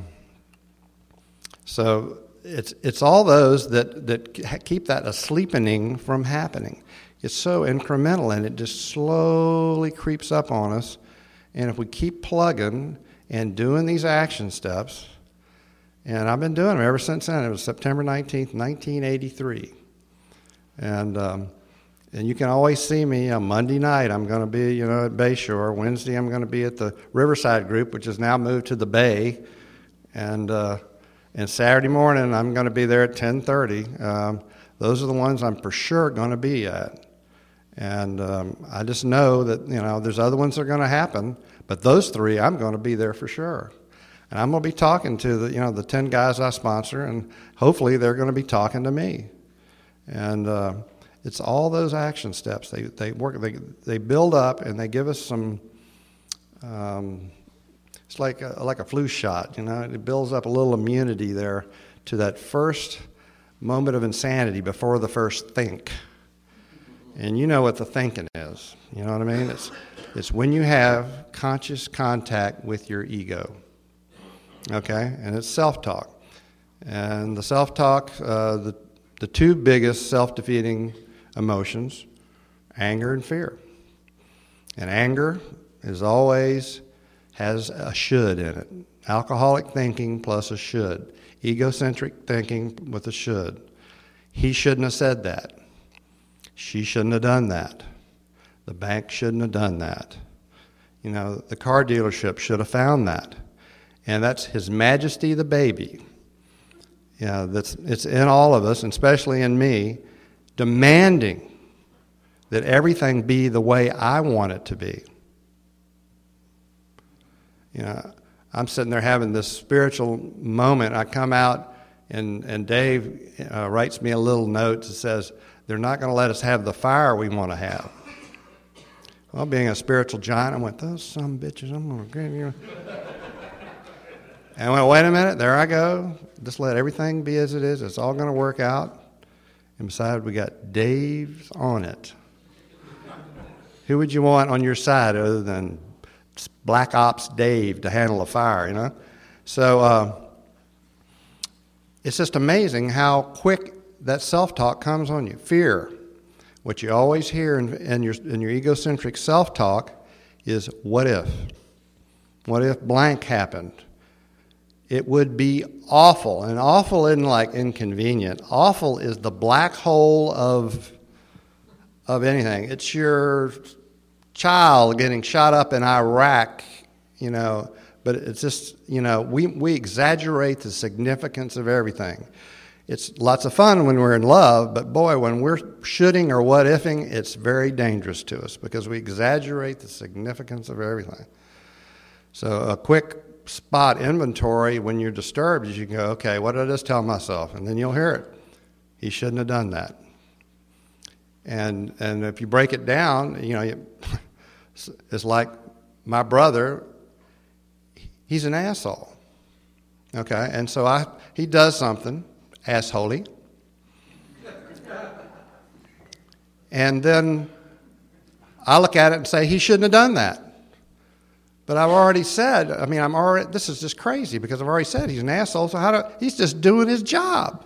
so it's it's all those that, that keep that asleepening from happening. It's so incremental, and it just slowly creeps up on us. And if we keep plugging and doing these action steps, and I've been doing them ever since then. It was September nineteenth, nineteen eighty-three. And um, and you can always see me on Monday night. I'm going to be, you know, at Bayshore. Wednesday, I'm going to be at the Riverside group, which has now moved to the Bay. And uh, and Saturday morning, I'm going to be there at ten thirty. Um, those are the ones I'm for sure going to be at. And um, I just know that, you know, there's other ones that are going to happen, but those three, I'm going to be there for sure. And I'm going to be talking to the, you know, the ten guys I sponsor, and hopefully they're going to be talking to me. And uh, it's all those action steps. They they work. They they build up, and they give us some um, it's like a, like a flu shot, you know. It builds up a little immunity there to that first moment of insanity before the first think. And you know what the thinking is. You know what I mean? It's it's when you have conscious contact with your ego. Okay? And it's self-talk. And the self-talk, uh, the, the two biggest self-defeating emotions, anger and fear. And anger is always has a should in it. Alcoholic thinking plus a should. Egocentric thinking with a should. He shouldn't have said that. She shouldn't have done that. The bank shouldn't have done that. You know, the car dealership should have found that. And that's His Majesty the baby. You know, that's, it's in all of us, and especially in me, demanding that everything be the way I want it to be. You know, I'm sitting there having this spiritual moment. I come out, and, and Dave uh, writes me a little note that says, they're not going to let us have the fire we want to have. Well, being a spiritual giant, I went, those some bitches, I'm going to grab you. And I went, wait a minute, there I go. Just let everything be as it is. It's all going to work out. And besides, we got Dave's on it. Who would you want on your side other than Black Ops Dave to handle a fire, you know? So uh, it's just amazing how quick that self-talk comes on you. Fear. What you always hear in, in, your, in your egocentric self-talk is, what if? What if blank happened? It would be awful. And awful isn't like inconvenient. Awful is the black hole of, of anything. It's your child getting shot up in Iraq, you know, but it's just, you know, we, we exaggerate the significance of everything. It's lots of fun when we're in love, but boy, when we're shoulding or what-ifing, it's very dangerous to us because we exaggerate the significance of everything. So a quick spot inventory when you're disturbed is you can go, okay, what did I just tell myself? And then you'll hear it. He shouldn't have done that. And and if you break it down, you know, you, it's like my brother, he's an asshole. Okay, and so I he does something assholey. And then I look at it and say, he shouldn't have done that. But I've already said, I mean, I'm already, this is just crazy because I've already said he's an asshole, so how do, he's just doing his job.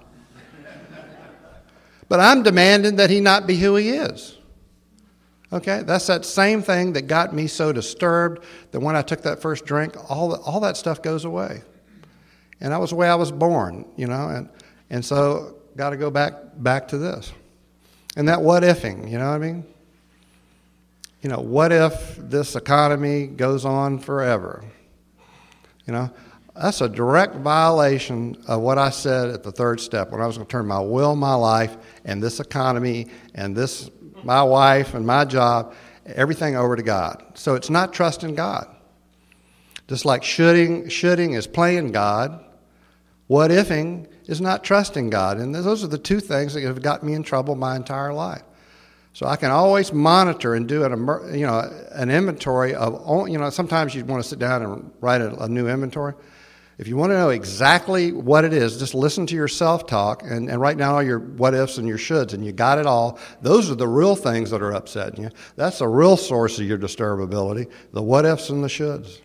But I'm demanding that he not be who he is. Okay, that's that same thing that got me so disturbed that when I took that first drink, all, all that stuff goes away. And that was the way I was born, you know, and, and so got to go back back to this. And that what-ifing, you know what I mean? You know, what if this economy goes on forever? You know, that's a direct violation of what I said at the third step when I was going to turn my will, my life, and this economy, and this, my wife, and my job, everything over to God. So it's not trusting God. Just like shoulding, shoulding is playing God, what-ifing is not trusting God. And those are the two things that have got me in trouble my entire life. So I can always monitor and do an, you know, an inventory of, you know, sometimes you want to sit down and write a, a new inventory. If you want to know exactly what it is, just listen to your self-talk and, and write down all your what-ifs and your shoulds, and you got it all. Those are the real things that are upsetting you. That's the real source of your disturbability, the what-ifs and the shoulds.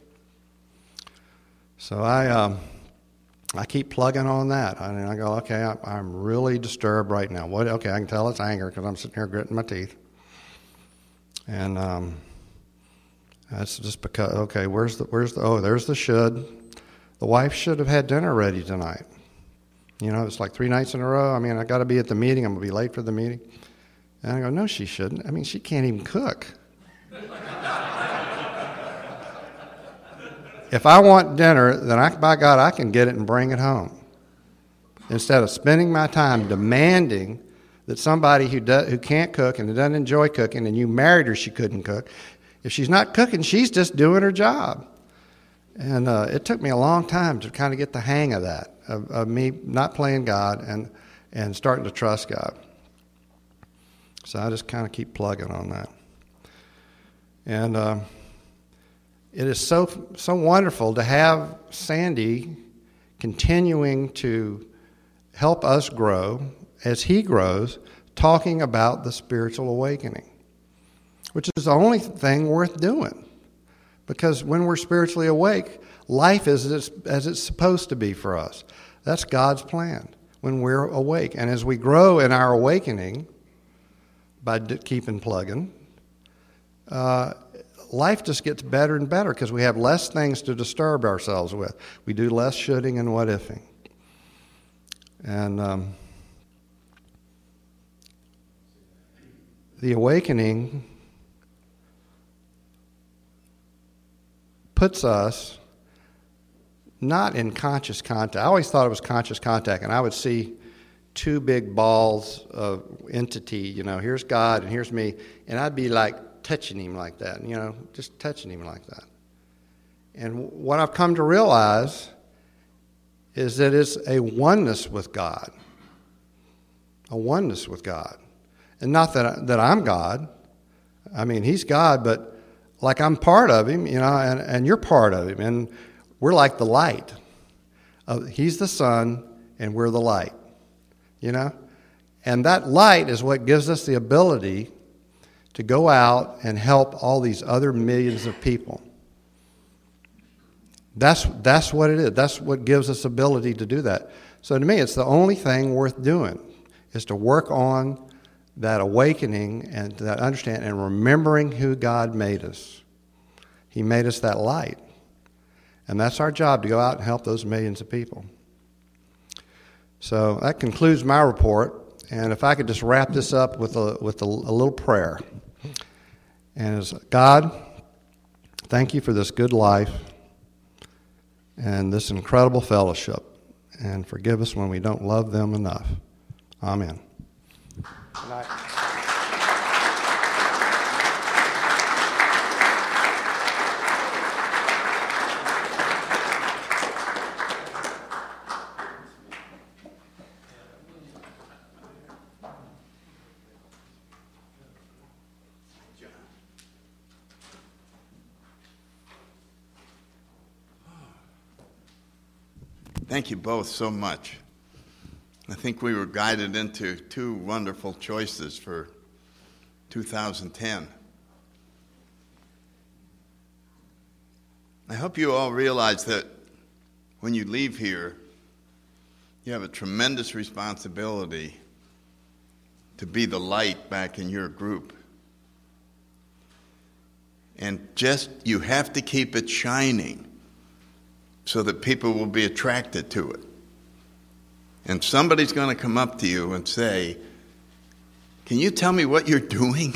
So I um, I keep plugging on that. I, mean, I go, okay, I, I'm really disturbed right now. What? Okay, I can tell it's anger because I'm sitting here gritting my teeth. And um, that's just because, okay, where's the, where's the, oh, there's the should. The wife should have had dinner ready tonight. You know, it's like three nights in a row. I mean, I got to be at the meeting. I'm going to be late for the meeting. And I go, no, she shouldn't. I mean, she can't even cook. If I want dinner, then I, by God, I can get it and bring it home. Instead of spending my time demanding that somebody who do, who can't cook and who doesn't enjoy cooking, and you married her, she couldn't cook. If she's not cooking, she's just doing her job. And uh, it took me a long time to kind of get the hang of that, of, of me not playing God and, and starting to trust God. So I just kind of keep plugging on that. And uh, it is so so wonderful to have Sandy continuing to help us grow as he grows, talking about the spiritual awakening, which is the only thing worth doing. Because when we're spiritually awake, life is as, as it's supposed to be for us. That's God's plan when we're awake. And as we grow in our awakening by d- keeping plugging, uh, life just gets better and better because we have less things to disturb ourselves with. We do less shoulding and what-ifing. And um, the awakening puts us not in conscious contact. I always thought it was conscious contact, and I would see two big balls of entity, you know, here's God and here's me, and I'd be like touching him like that, you know, just touching him like that. And what I've come to realize is that it's a oneness with God, a oneness with God. And not that, I, that I'm God. I mean, he's God, but like I'm part of him, you know, and, and you're part of him, and we're like the light. Uh, he's the sun, and we're the light, you know? And that light is what gives us the ability to go out and help all these other millions of people. That's, that's what it is. That's what gives us ability to do that. So to me, it's the only thing worth doing is to work on that awakening and that understanding and remembering who God made us. He made us that light. And that's our job, to go out and help those millions of people. So that concludes my report. And if I could just wrap this up with a, with a, a little prayer. And it's, God, thank you for this good life and this incredible fellowship. And forgive us when we don't love them enough. Amen. Good night. Thank you both so much. I think we were guided into two wonderful choices for two thousand ten. I hope you all realize that when you leave here, you have a tremendous responsibility to be the light back in your group. And just, you have to keep it shining so that people will be attracted to it. And somebody's going to come up to you and say, can you tell me what you're doing?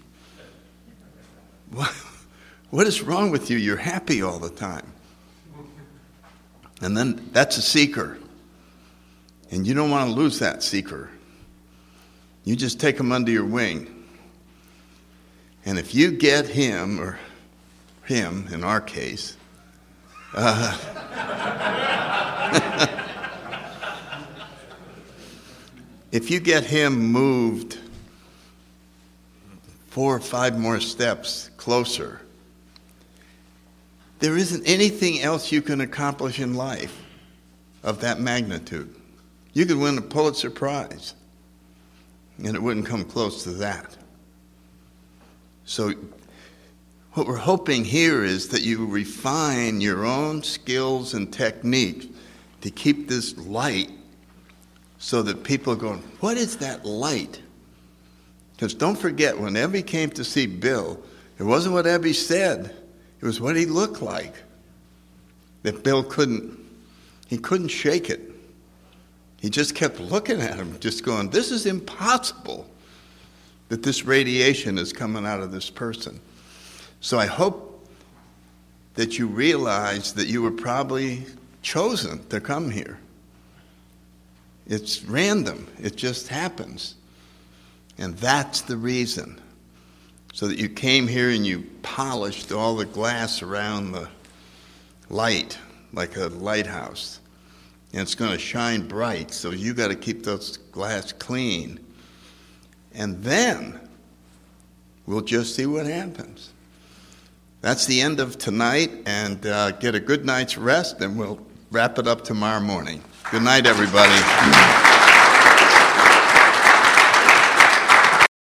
What, what is wrong with you? You're happy all the time. And then that's a seeker. And you don't want to lose that seeker. You just take him under your wing. And if you get him, or him in our case, uh, if you get him moved four or five more steps closer, there isn't anything else you can accomplish in life of that magnitude. You could win a Pulitzer Prize, and it wouldn't come close to that. So what we're hoping here is that you refine your own skills and techniques to keep this light so that people are going, what is that light? Because don't forget, when Evie came to see Bill, it wasn't what Evie said. It was what he looked like. That Bill couldn't, he couldn't shake it. He just kept looking at him, just going, this is impossible that this radiation is coming out of this person. So I hope that you realize that you were probably chosen to come here. It's random. It just happens. And that's the reason. So that you came here and you polished all the glass around the light, like a lighthouse. And it's going to shine bright, so you got to keep those glass clean. And then we'll just see what happens. that's the end of tonight, and uh, get a good night's rest, and we'll wrap it up tomorrow morning. Good night, everybody.